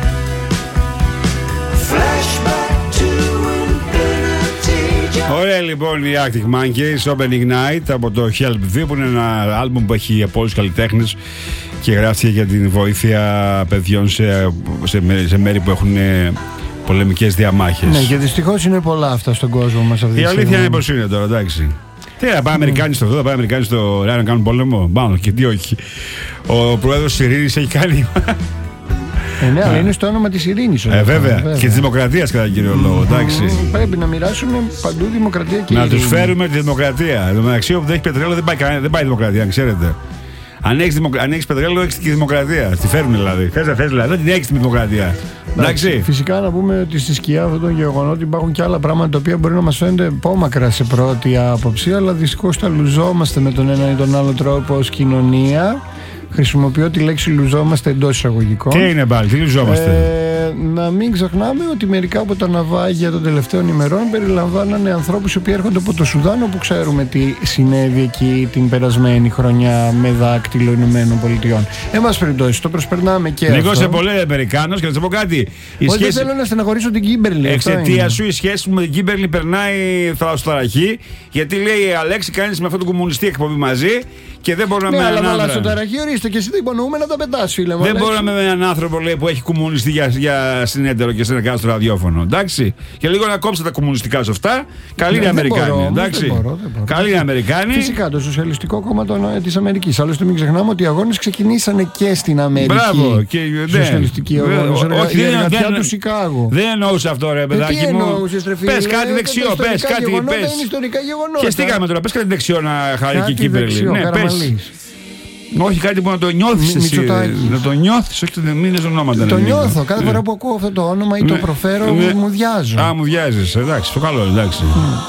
[SPEAKER 5] Flashback to infinity.
[SPEAKER 2] Ωραία λοιπόν η Arctic Monkeys, Opening Night από το Help 2, που είναι ένα άλμπουμ που έχει από όλους τους καλλιτέχνες και γράφτηκε για την βοήθεια παιδιών σε μέρη που έχουν πολεμικές διαμάχες.
[SPEAKER 3] Ναι, και δυστυχώς είναι πολλά αυτά στον κόσμο μας αυτή τη
[SPEAKER 2] Η
[SPEAKER 3] στιγμή.
[SPEAKER 2] αλήθεια είναι πως είναι τώρα, εντάξει. Τι να πάμε Αμερικάνοι στο αυτό, θα πάμε Αμερικάνοι στο Ρεάλ να κάνουν πόλεμο. Πάνω και τι όχι. Ο πρόεδρος της Ειρήνης έχει κάνει.
[SPEAKER 3] Ναι, αλλά είναι στο όνομα της ειρήνης.
[SPEAKER 2] Βέβαια. Και της δημοκρατίας κατά κύριο λόγο, εντάξει.
[SPEAKER 3] Πρέπει να μοιράσουν παντού δημοκρατία και
[SPEAKER 2] Να
[SPEAKER 3] ειρήνη.
[SPEAKER 2] τους φέρουμε τη δημοκρατία. Εν τω μεταξύ, όπου δεν έχει πετρέλαιο δεν πάει η δημοκρατία, ξέρετε. Αν έχεις πετρέλαιο, έχεις και τη δημοκρατία. Τη φέρουν δηλαδή. Θες δηλαδή, δεν την έχεις τη δημοκρατία. Εντάξει.
[SPEAKER 3] Φυσικά να πούμε ότι στη σκιά αυτών των γεγονότων υπάρχουν και άλλα πράγματα τα οποία μπορεί να μας φαίνονται υπόμακρα σε πρώτη άποψη, αλλά δυστυχώς τα λουζόμαστε με τον ένα ή τον άλλο τρόπο ως κοινωνία. Χρησιμοποιώ τη λέξη λουζόμαστε εντός εισαγωγικών.
[SPEAKER 2] Τι είναι πάλι, τι λουζόμαστε.
[SPEAKER 3] Να μην ξεχνάμε ότι μερικά από τα ναυάγια των τελευταίων ημερών περιλαμβάνανε ανθρώπους οι οποίοι έρχονται από το Σουδάν, όπου ξέρουμε τι συνέβη εκεί την περασμένη χρονιά με δάκτυλο Ηνωμένων Πολιτειών. Εν πάση περιπτώσει, το προσπερνάμε και αυτό.
[SPEAKER 2] Λίγο σε πολύ Αμερικάνος και να σας πω κάτι.
[SPEAKER 3] Όχι, δεν θέλω να στεναχωρήσω την Κίμπερλι.
[SPEAKER 2] Εξαιτία σου η σχέση μου με την Κίμπερλι περνάει θαλασσοταραχή, γιατί λέει Αλέξη, κάνεις με αυτόν τον κομμουνιστή εκπομπή μαζί και δεν μπορούμε
[SPEAKER 3] ναι,
[SPEAKER 2] με έναν
[SPEAKER 3] άνθρωπο.
[SPEAKER 2] άντρα.
[SPEAKER 3] Θαλασσοταραχή, ορίστε και εσύ δεν υπονοούμε να τα πετάς, φίλε μου.
[SPEAKER 2] Δεν μπορούμε με έναν άνθρωπο λέει, που έχει κομμουνιστή για συνέτερο και συνεργάτη στο ραδιόφωνο. Εντάξει. Και λίγο να κόψετε τα κομμουνιστικά σου αυτά. Καλή είναι οι Αμερικάνοι. Εντάξει. Καλή είναι οι Αμερικάνοι.
[SPEAKER 3] Φυσικά το Σοσιαλιστικό Κόμμα της Αμερικής. Άλλωστε, μην ξεχνάμε ότι οι αγώνες ξεκινήσανε και στην Αμερική.
[SPEAKER 2] Μπράβο. Και
[SPEAKER 3] σοσιαλιστική αγώνες. Η εργατιά του Σικάγο.
[SPEAKER 2] Δεν εννοούσα αυτό, ρε παιδάκι μου. Πες κάτι δεξιό. Πες κάτι.
[SPEAKER 3] Πες.
[SPEAKER 2] Και στήκαμε τώρα. Πες κάτι δεξιό να χαρεί και η Κίμπερλι. Όχι κάτι που να το νιώθεις εσύ. Να το νιώθεις, όχι να μην λες ονόματα.
[SPEAKER 3] Το νιώθω. Κάθε φορά που ακούω αυτό το όνομα ή το προφέρω μου διάζω.
[SPEAKER 2] Α, μου διάζεις. Εντάξει, το καλό, εντάξει.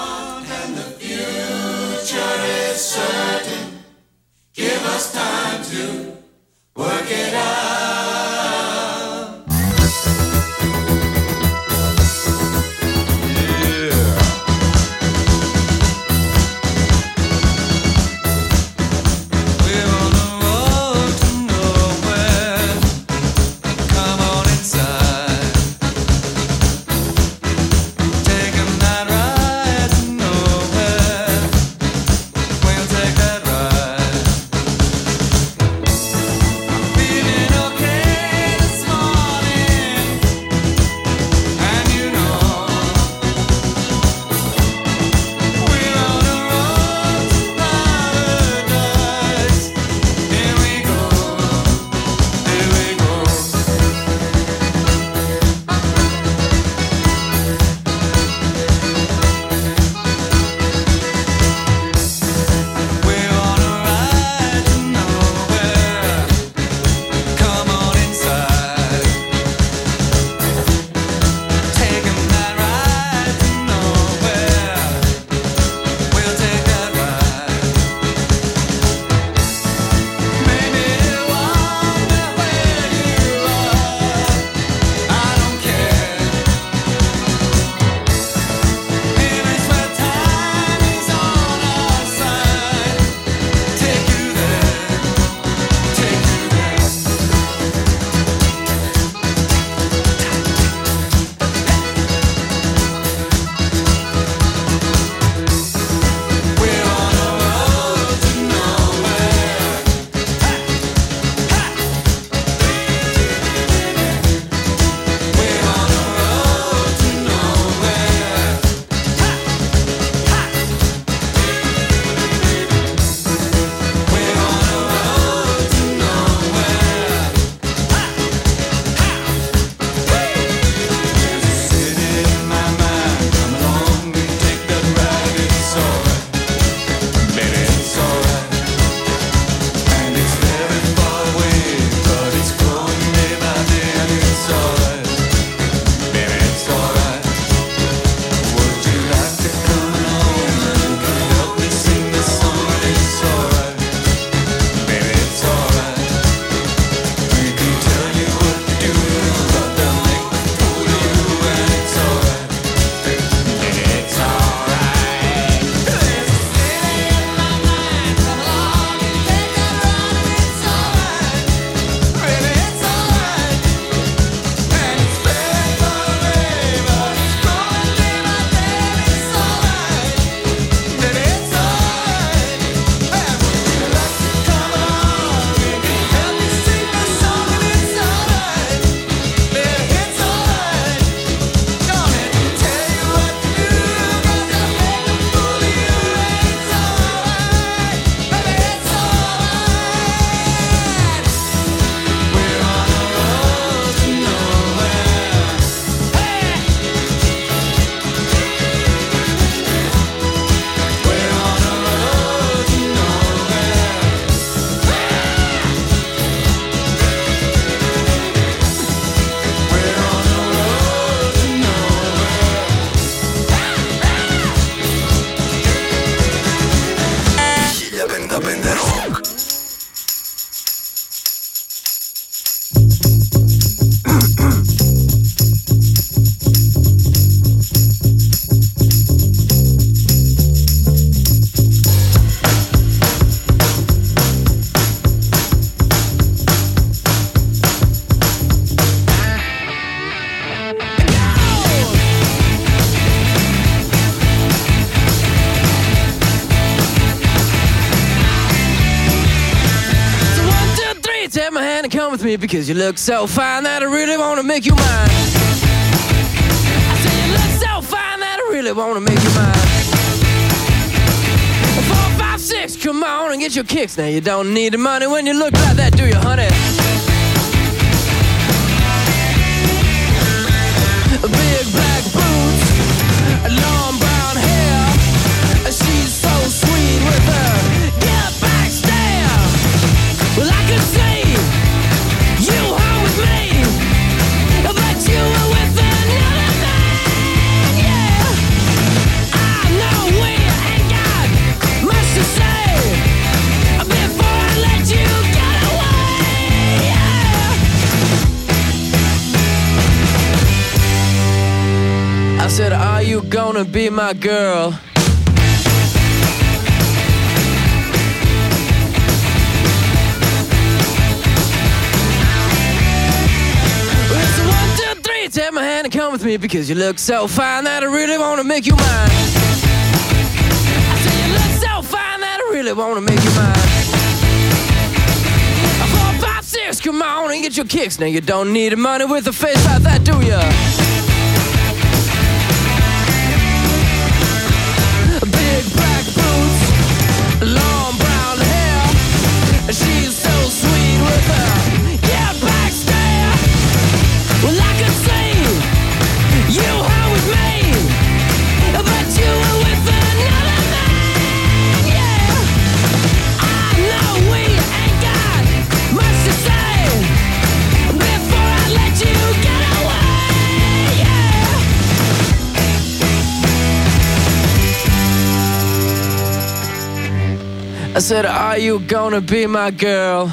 [SPEAKER 14] with me because you look so fine that I really want to make you mine. I say you look so fine that I really want to make you mine. 4, 5, 6, come on and get your kicks. Now you don't need the money when you look like that, do you, honey? Big black boots, long brown hair. She's so sweet with her get back stare. said, are you gonna be my girl? It's 1, 2, 3, take my hand and come with me, because you look so fine that I really wanna make you mine. I said you look so fine that I really wanna make you mine. 4, 5, 6, come on and get your kicks. Now you don't need money with a face like that, do ya? Big black boots, long brown hair. She's so sweet with her, yeah, back stare. Well, I could say you were with me, but you were with another man, yeah. I know we ain't got much to say before I let you get away, yeah. I said, are you gonna be my girl?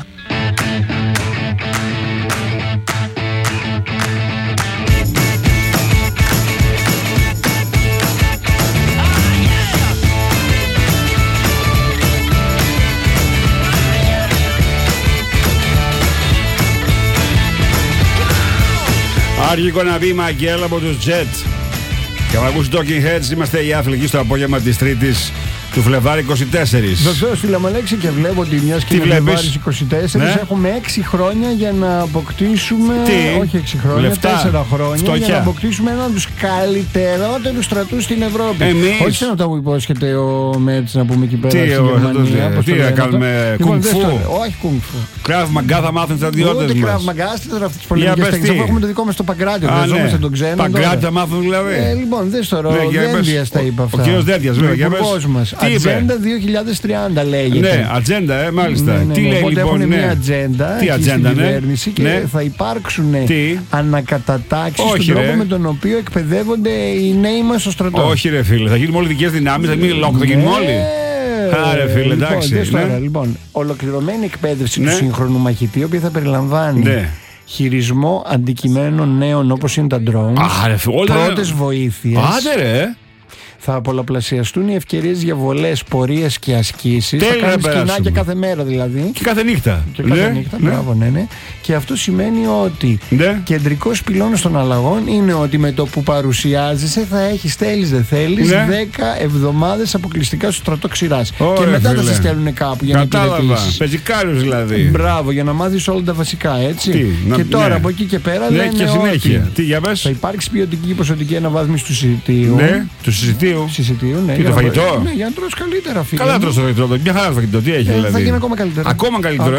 [SPEAKER 2] Are you gonna be my girl από τους Jet. Και να ακούσει Talking Heads, είμαστε οι άθλητοι στο απόγευμα της Τρίτης του Φλεβάρι 24.
[SPEAKER 3] Βεβαίως, φίλε Αλέξη, και βλέπω ότι μιας και είναι Φλεβάρις 24, ναι, έχουμε 6 χρόνια για να αποκτήσουμε.
[SPEAKER 2] Τι?
[SPEAKER 3] Όχι 6 χρόνια,
[SPEAKER 2] λεφτά,
[SPEAKER 3] 4 χρόνια
[SPEAKER 2] φτώχεια,
[SPEAKER 3] για να αποκτήσουμε έναν από τους καλύτερους στρατούς στην Ευρώπη.
[SPEAKER 2] Εμείς.
[SPEAKER 3] Όχι σαν αυτά που υπόσχεται ο Μέτς, να πούμε εκεί πέρα στη
[SPEAKER 2] Γερμανία. Τι θα κάνουμε, κουνγκφού?
[SPEAKER 3] Όχι κουνγκφού.
[SPEAKER 2] Κράβ Μαγκά θα μάθουν στρατιώτες μας.
[SPEAKER 3] Ούτε Κράβ Μαγκά, τώρα αυτές τις πολεμικές τέχνες. Αφού έχουμε το δικό μας το Παγκράτιο, δεν τον ξένο.
[SPEAKER 2] Παγκράτη θα μάθουν δηλαδή.
[SPEAKER 3] Λοιπόν, δες τώρα, ο Δένδιας τα είπε αυτά.
[SPEAKER 2] Ο κύριος Δένδιας, βέβαια.
[SPEAKER 3] Ο υπουργός μας. Ατζέντα 2030 λέγεται.
[SPEAKER 2] Ναι, ατζέντα, μάλιστα.
[SPEAKER 3] Ναι,
[SPEAKER 2] τι λέει
[SPEAKER 3] οπότε
[SPEAKER 2] λοιπόν,
[SPEAKER 3] έχουν
[SPEAKER 2] ναι,
[SPEAKER 3] μια ατζέντα
[SPEAKER 2] τι ατζέντα,
[SPEAKER 3] στην
[SPEAKER 2] ναι,
[SPEAKER 3] κυβέρνηση και
[SPEAKER 2] ναι,
[SPEAKER 3] θα υπάρξουν
[SPEAKER 2] τι,
[SPEAKER 3] ανακατατάξεις στον
[SPEAKER 2] όχι,
[SPEAKER 3] τρόπο
[SPEAKER 2] ρε,
[SPEAKER 3] με τον οποίο εκπαιδεύονται οι νέοι μας στο στρατό.
[SPEAKER 2] Όχι ρε φίλε, θα γίνουμε όλοι δικές δυνάμεις, θα γίνουμε λόκ, θα γίνουμε όλοι. Άρε φίλε, εντάξει.
[SPEAKER 3] Λοιπόν, τώρα, λοιπόν, ολοκληρωμένη εκπαίδευση του σύγχρονου μαχητή, η οποία θα περιλαμβάνει χειρισμό αντικειμένων νέων όπως είναι τα drones, πρώτες βοήθειες.
[SPEAKER 2] Άντε ρε.
[SPEAKER 3] Θα πολλαπλασιαστούν οι ευκαιρίες για βολές, πορείες και ασκήσεις. Θα κάνεις σκηνάκια κάθε μέρα δηλαδή.
[SPEAKER 2] Και κάθε νύχτα.
[SPEAKER 3] Και κάθε νύχτα, μπράβο, ναι. Και αυτό σημαίνει ότι κεντρικός πυλώνας των αλλαγών είναι ότι με το που παρουσιάζεσαι θα έχεις, θέλεις δεν θέλεις, 10 εβδομάδες αποκλειστικά στο στρατό ξηράς. Και μετά θα σε στέλνουν κάπου για να υπηρετήσεις.
[SPEAKER 2] Πεζικάριος δηλαδή.
[SPEAKER 3] Μπράβο, για να μάθεις όλα τα βασικά, έτσι. Και τώρα από εκεί και πέρα λένε ότι θα υπάρξει ποιοτική και ποσοτική αναβάθμιση του συζητίου.
[SPEAKER 2] Του συζητίου.
[SPEAKER 3] Ναι,
[SPEAKER 2] τι, το φαγητό?
[SPEAKER 3] Ναι, για να τρως καλύτερα, φίλε.
[SPEAKER 2] Καλά τρως το φαγητό. Μια χαρά το φαγητό. Τι έχει δηλαδή?
[SPEAKER 3] Θα γίνει ακόμα καλύτερο.
[SPEAKER 2] Ακόμα καλύτερο.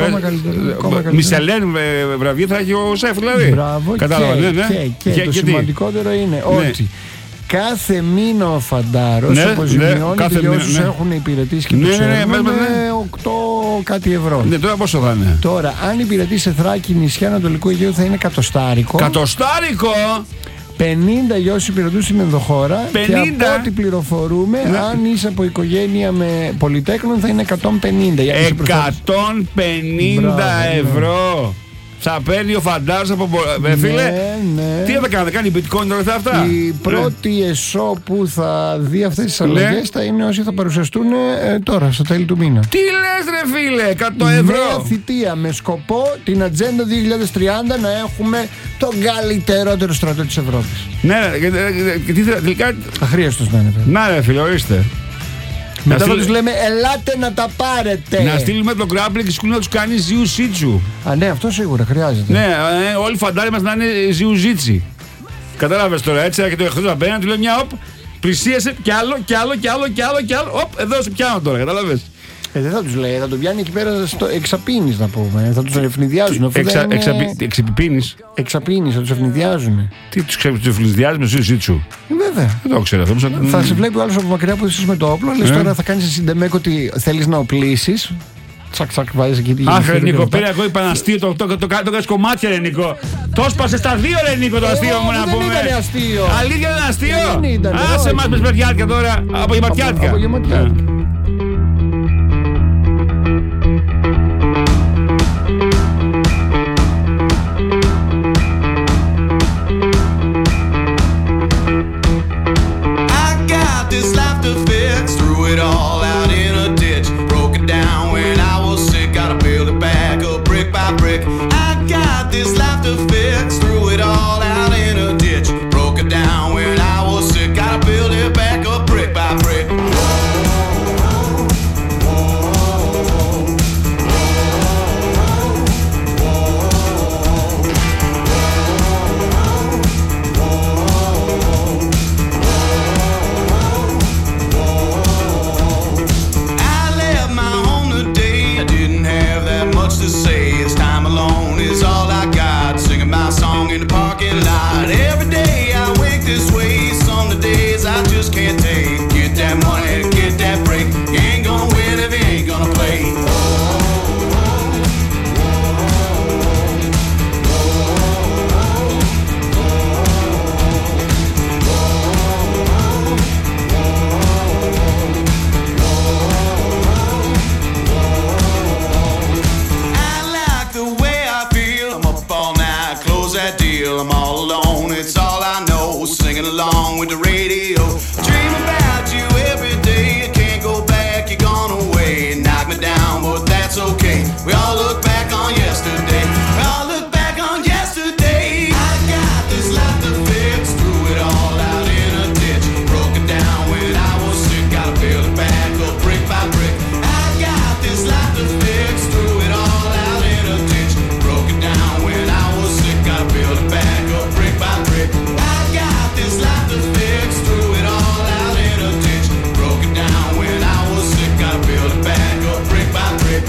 [SPEAKER 2] Μισελέν βραβείο θα έχει ο σεφ δηλαδή.
[SPEAKER 3] Μπράβο.
[SPEAKER 2] Κατάλαβα,
[SPEAKER 3] και το σημαντικότερο είναι ότι κάθε μήνα ο φαντάρος αποζημιώνεται για όσους έχουν υπηρετήσει και τους έρχονται με 8 κάτι ευρώ.
[SPEAKER 2] Ναι, τώρα πόσο θα είναι?
[SPEAKER 3] Τώρα, αν υπηρετεί σε Θράκη, νησιά Ανατολικού Αιγαίου, θα είναι κατοστάρικο.
[SPEAKER 2] Κατοστάρικο!
[SPEAKER 3] 50 για όσοι υπηρετούν στην ενδοχώρα.
[SPEAKER 2] 50.
[SPEAKER 3] Και από ό,τι πληροφορούμε, αν είσαι από οικογένεια με πολυτέκνων, θα είναι 150.
[SPEAKER 2] 150 ευρώ! Θα παίρνει ο φαντάρος από. Φίλε, τι θα κάνει, θα κάνει bitcoin τα λεφτά αυτά?
[SPEAKER 3] Η πρώτη ΕΣΟ που θα δει αυτές τις αλλαγές θα είναι όσοι θα παρουσιαστούν τώρα, στο τέλη του μήνα.
[SPEAKER 2] Τι λες ρε φίλε, 100 ευρώ!
[SPEAKER 3] Νέα θητεία με σκοπό την Ατζέντα 2030 να έχουμε τον καλύτερότερο στρατό της Ευρώπης.
[SPEAKER 2] Ναι, γιατί τελικά.
[SPEAKER 3] Αχρίαστος να είναι.
[SPEAKER 2] Να ρε φίλε, ορίστε.
[SPEAKER 3] Μετά θα τους λέμε ελάτε να τα πάρετε.
[SPEAKER 2] Να στείλουμε τον grappling και σκουλ να τους κάνει ζιουσίτσου.
[SPEAKER 3] Α, ναι, αυτό σίγουρα χρειάζεται.
[SPEAKER 2] Ναι, όλοι οι φαντάροι μας να είναι ζιουζίτσι. Κατάλαβες τώρα, έτσι, και το εχθρό απέναντι του λέει μια οπ, πλησίασε κι άλλο, κι άλλο, κι άλλο, κι άλλο, κι άλλο. Οπ, εδώ σε πιάνω τώρα, κατάλαβες.
[SPEAKER 3] Δεν θα τους λέει, θα τον πιάνει εκεί πέρα στο εξαπίνεις να πούμε. Θα τους ευνηδιάζουν.
[SPEAKER 2] Εξαπίνεις.
[SPEAKER 3] Εξαπίνεις, θα τους ευνηδιάζουν.
[SPEAKER 2] Τι τους ευνηδιάζει με ζιουζίτσου?
[SPEAKER 3] Βέβαια.
[SPEAKER 2] Δεν το ξέρω.
[SPEAKER 3] Θα σε βλέπει ο άλλος από μακριά που είσαι με το όπλο. Λες τώρα θα κάνεις εσύ ντεμέκ ότι θέλεις να οπλίσεις. Τσακ, τσακ, βάζεις εκεί τη
[SPEAKER 2] γυναίκα. Αχ, ρε Νίκο, πήρα εγώ είπα αστείο, το κάνεις κομμάτια, ρε Νίκο. Το έσπασε στα δύο, ρε Νίκο, το αστείο μου να πούμε.
[SPEAKER 3] Δεν ήταν αστείο.
[SPEAKER 2] Αλήθεια δεν είναι αστείο. Άσε μας μεσημεριάτικα τώρα, απογευματιάτικα.
[SPEAKER 5] I got this life to fix, threw it all out in a ditch, broke it down when I was sick, gotta build it back up brick by brick. To say it's time alone is all I got, singing my song in the parking lot. Every day I wake this way, some of the days I just can't take. Get that money, get that break, you ain't gonna win if you ain't gonna play. I'm all alone, it's all I know, singing along with the radio. Dream about you every day, you can't go back, you're gone away. Knock me down, but that's okay. We all look back on yesterday. We all look back on yesterday. I got this life to fix, threw it all out in a ditch, broke it down when I was sick, gotta build it back up brick by brick. I got this life to fix, threw it all out in a ditch, broke it down when I was sick, gotta build it back up brick by brick. I got this life to fix, threw it all out in a ditch, broke it down when I was sick, gotta build it back up brick by brick.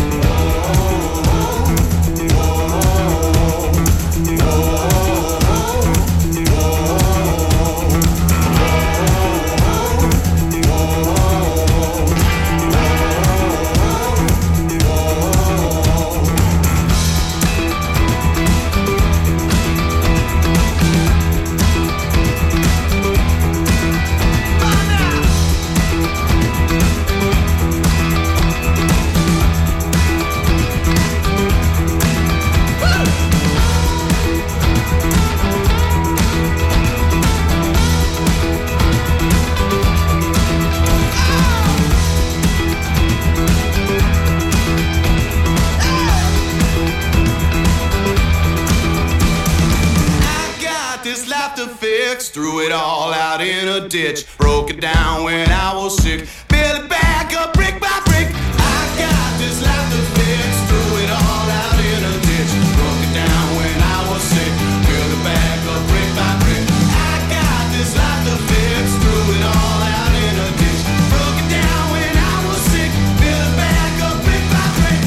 [SPEAKER 5] Threw it all out in a ditch, broke it down when I was sick, build it back up brick by brick. I got this life to fix, threw it all out in a ditch, broke it down when I was sick, build it back up brick by brick. I got this life to fix, threw it all out in a ditch, broke it down when I was sick, build it back up brick by brick.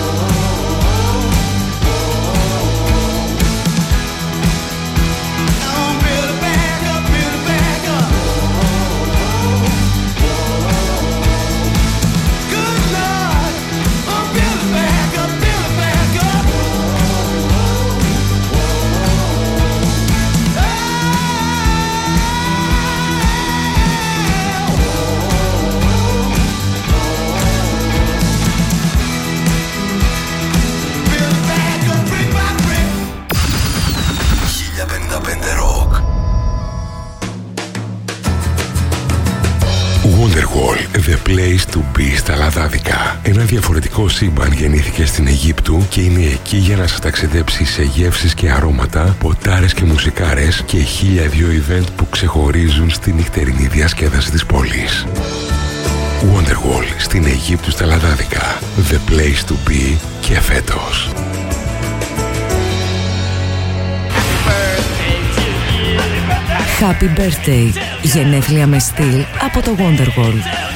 [SPEAKER 6] Wonderwall, the place to be στα λαδάδικα. Ένα διαφορετικό σύμπαν γεννήθηκε στην Αιγύπτου και είναι εκεί για να σας ταξιδέψει σε γεύσεις και αρώματα, ποτάρες και μουσικάρες και 1002 event που ξεχωρίζουν στη νυχτερινή διασκέδαση της πόλης. Wonderwall στην Αιγύπτου στα λαδάδικα. The place to be και φέτος.
[SPEAKER 8] Happy birthday. Γενέθλια με στυλ από το Wonderwall.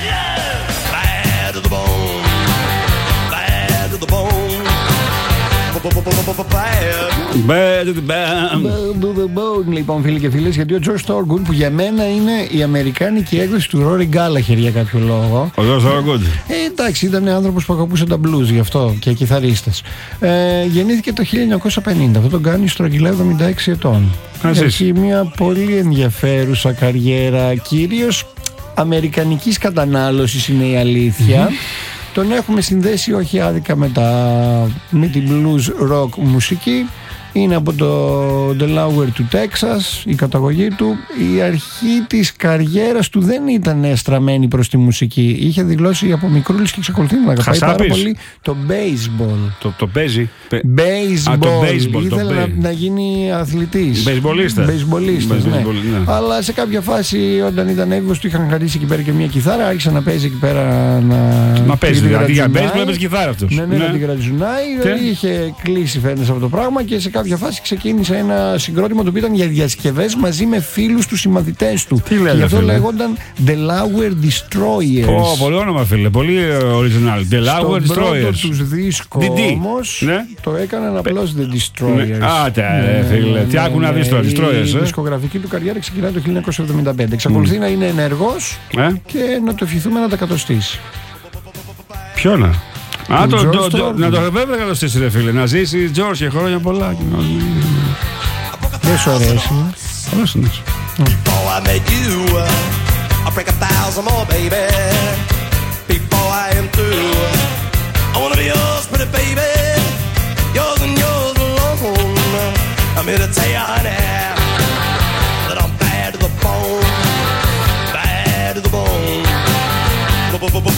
[SPEAKER 3] Λοιπόν, φίλοι και φίλες, γιατί ο George Thorogood, που για μένα είναι η αμερικάνικη έκδοση του Rory Gallagher για κάποιο λόγο.
[SPEAKER 2] Ο George Thorogood.
[SPEAKER 3] Εντάξει, ήταν άνθρωπος που αγαπούσε τα blues, γι' αυτό και κιθαρίστας. Γεννήθηκε το 1950. Αυτό τον κάνει στρογγυλά 76 ετών. Έχει μια πολύ ενδιαφέρουσα καριέρα, κυρίως αμερικανικής κατανάλωσης είναι η αλήθεια. Τον έχουμε συνδέσει όχι άδικα με την blues rock μουσική. Είναι από το Delaware του Texas η καταγωγή του. Η αρχή της καριέρας του δεν ήταν στραμμένη προς τη μουσική. Είχε δηλώσει από μικρούλης και εξακολουθεί να αγαπάει πάρα πολύ το baseball.
[SPEAKER 2] Το παίζει.
[SPEAKER 3] Baseball. Ήθελε να γίνει αθλητής. Μπέιζμπολίστας, ναι. Αλλά σε κάποια φάση όταν ήταν έφηβος του είχαν χαρίσει εκεί πέρα και μια κιθάρα. Άρχισε να παίζει εκεί πέρα
[SPEAKER 2] να παίζει. Δηλαδή για baseball έπαιζε κιθάρα αυτός.
[SPEAKER 3] Ναι, να την κρατζουνάει. Είχε κλείσει φαίνεται σε αυτό το πράγμα και σε κάποια φάση ξεκίνησε ένα συγκρότημα το οποίο ήταν για διασκευές μαζί με φίλους του συμμαθητές του.
[SPEAKER 2] Τι λέτε,
[SPEAKER 3] γι' αυτό
[SPEAKER 2] φίλε?
[SPEAKER 3] λέγονταν Delaware Destroyers.
[SPEAKER 2] Πολύ όνομα, φίλε. Πολύ original. Delaware Destroyers.
[SPEAKER 3] Στον πρώτο τους δίσκο όμως το έκαναν απλώς The Destroyers.
[SPEAKER 2] Φίλε. Τι άκου να δεις τώρα, Destroyers.
[SPEAKER 3] Η δισκογραφική του καριέρα ξεκινάει το 1975. Εξακολουθεί να είναι ενεργός και να το ευχηθούμε να τα κατοστήσει.
[SPEAKER 2] Ποιο να? Να το βέβαια κατοστήσει, ρε φίλε. Να ζήσει George και χρόνια πολλά.
[SPEAKER 3] Δεν σου αρέσει?
[SPEAKER 2] Αρέσει.
[SPEAKER 15] Before I met you, I'll break 1,000 more, baby. Before I am through, I wanna be yours, pretty baby. Yours and yours alone. I'm here to tell you, honey, that I'm bad to the bone. Bad to the bone.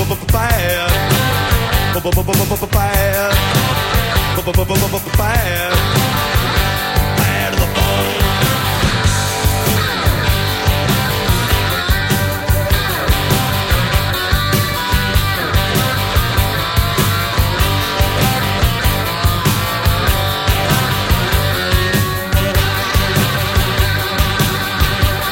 [SPEAKER 15] Bad. Bad.